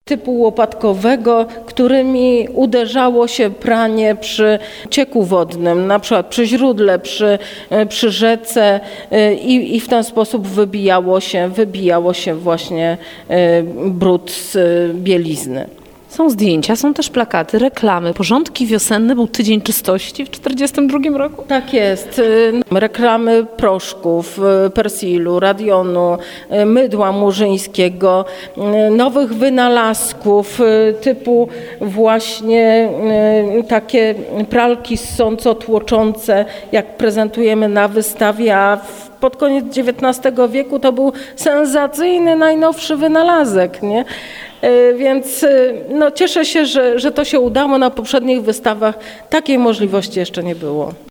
typu łopatkowego, którymi uderzało się pranie przy cieku wodnym, na przykład przy źródle, przy rzece i w ten sposób wybijało się właśnie brud z bielizny. Są zdjęcia, są też plakaty, reklamy. Porządki wiosenne, był Tydzień Czystości w 1942 roku. Tak jest. Reklamy proszków, Persilu, Radionu, mydła murzyńskiego, nowych wynalazków typu właśnie takie pralki ssąco-tłoczące, jak prezentujemy na wystawie, a pod koniec XIX wieku to był sensacyjny, najnowszy wynalazek, nie? Więc cieszę się, że to się udało. Na poprzednich wystawach takiej możliwości jeszcze nie było.